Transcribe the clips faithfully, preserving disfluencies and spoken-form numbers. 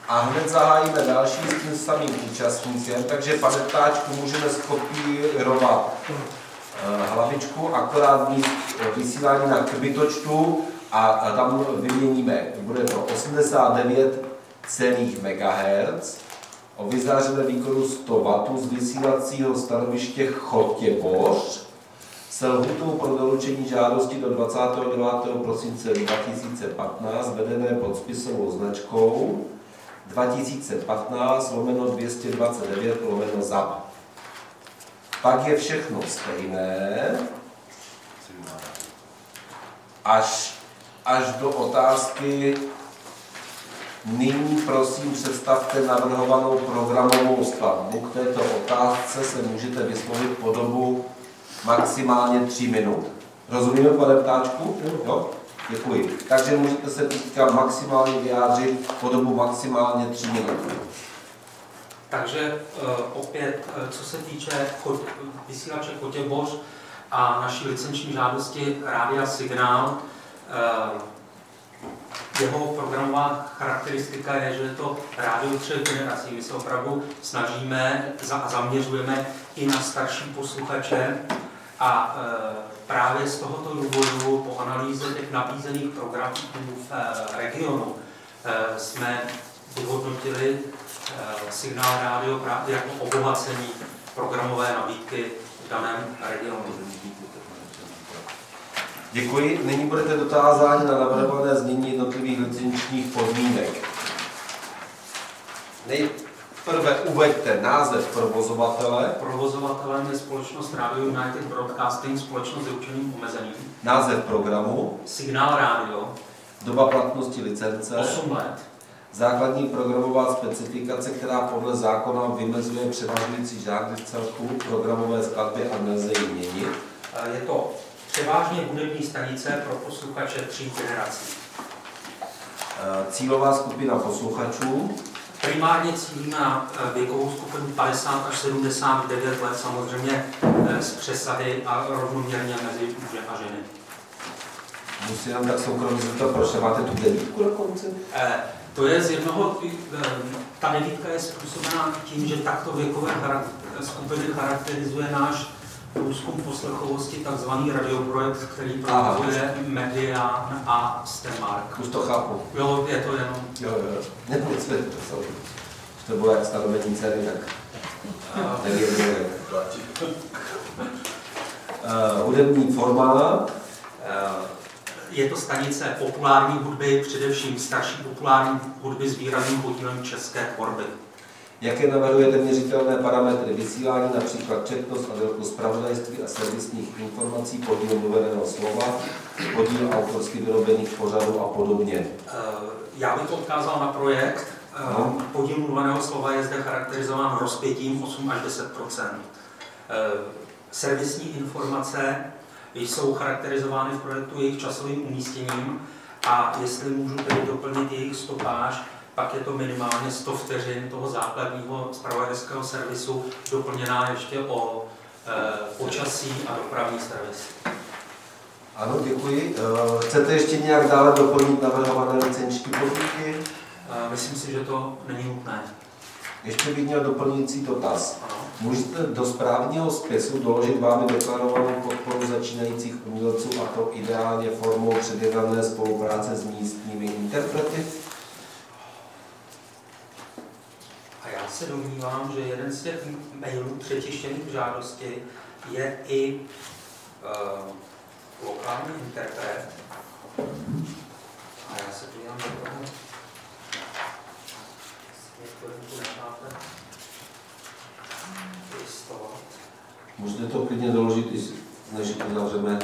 A hned zahájíme další s tím samým účastníkem, takže pane ptáčku, můžeme skopírovat hlavičku, akorát mít vysílání na kmitočtu a tam vyměníme, bude to osmdesát devět celá megahertz o vyzářeném výkonu sto wattů z vysílacího stanoviště Chotěboř se lhůtou pro doručení žádosti do dvacátého devátého prosince dva tisíce patnáct vedené pod spisovou značkou dva tisíce patnáct lomeno dvě stě dvacet devět lomeno Z A P. Pak je všechno stejné, až, až do otázky. Nyní prosím představte navrhovanou programovou skladbu. K této otázce se můžete vyslovit po dobu maximálně tři minut. Rozumíme, pane ptáčku? Jo? Děkuji. Takže můžete se teďka maximálně vyjádřit po dobu maximálně tři minut. Takže opět, co se týče vysílače Chotěboř a naší licenční žádosti Rádia Signál, jeho programová charakteristika je, že je to rádio třech generací. My se opravdu snažíme a zaměřujeme i na starší posluchače a právě z tohoto důvodu po analýze těch nabízených programů v regionu jsme vyhodnotili Signál rádio právě jako obohacení programové nabídky v daném regionu. Děkuji. Nyní budete dotázáni na navrhované znění jednotlivých licenčních podmínek. Nejprve uveďte název provozovatele. Provozovatelem je společnost Radio United Broadcasting, společnost s ručením omezeným. Název programu. Signál rádio. Doba platnosti licence. osm let. Základní programová specifikace, která podle zákona vymezuje převažující žánry v celku programové skladby a nelze ji měnit. Je to převážně hudební stanice pro posluchače tří generací. Cílová skupina posluchačů. Primárně cílí na věkovou skupinu padesát až sedmdesát devět let, samozřejmě z přesady a rovnoměrně mezi muže a ženy. Musím nám tak soukromě zeptat, proč máte tu devítku na konci? To je z jednoho, ta devítka je způsobená tím, že takto věkové skupiny charakterizuje náš průzkum poslechovosti, takzvaný radioprojekt, který provozuje Median a Stenmark. Už to chápu. Jo, je to jenom. Jo, jo, nebo co je to jsou. To bylo jak stanovení ceny, tak nevím, uh, hudební formát. Uh, Je to stanice populární hudby, především starší populární hudby s výrazným podílem české tvorby. Jaké navrhujete měřitelné parametry vysílání, například četnost a délku zpravodajství a servisních informací, podíl mluveného slova, podíl autorsky vyrobených pořadů a podobně? Já bych odkázal na projekt. No. Podíl mluveného slova je zde charakterizován rozpětím osm až deset procent. Servisní informace jsou charakterizovány v projektu jejich časovým umístěním a jestli můžu tedy doplnit jejich stopáž, pak je to minimálně sto vteřin toho základního zpravodajského servisu, doplněná ještě o e, počasí a dopravní servis. Ano, děkuji. Chcete ještě nějak dále doplnit navrhované licenční podmínky? E, myslím si, že to není nutné. Ještě bych měl doplňující dotaz. Ano. Můžete do správního spisu doložit vámi deklarovanou podporu začínajících umělců, a to ideálně formou předjednané spolupráce s místními interprety? A já se domnívám, že jeden z těch mailů přetištěných v žádosti je i uh, lokální interpret. A já se podívám do toho. Můžete to klidně doložit, než uzavřeme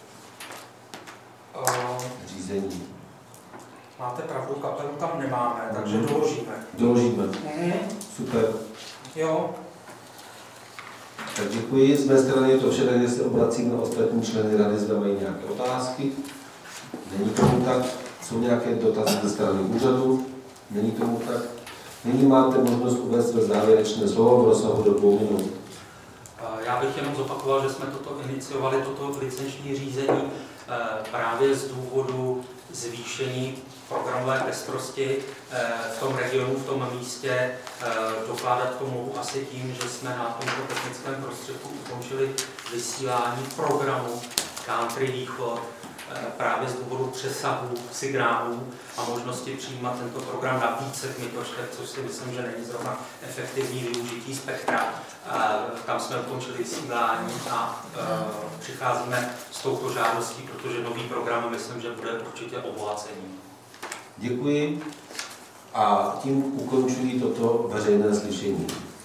uh, řízení. Máte pravdu, kapelu tam nemáme, takže doložíme. Doložíme. Mm. Super. Jo. Tak děkuji. Z mé strany je to vše, takže se obracím na ostatní členy rady, zda mají nějaké otázky. Není tomu tak. Jsou nějaké dotazy ze strany úřadu? Není tomu tak. Nyní máte možnost uvést své závěrečné slovo v rozsahu do dvou minut. Já bych jenom zopakoval, že jsme toto iniciovali, toto licenční řízení právě z důvodu zvýšení programové pestrosti v tom regionu, v tom místě. Dokládat to mohu asi tím, že jsme na tomto technickém prostředku ukončili vysílání programu Country Východ právě z důvodu přesahu signálů a možnosti přijímat tento program na více kmitočtech, což si myslím, že není zrovna efektivní využití spektra. Tam jsme ukončili vysílání a přicházíme s touto žádostí, protože nový program, myslím, že bude určitě obohacením. Děkuji a tím ukončuji toto veřejné slyšení.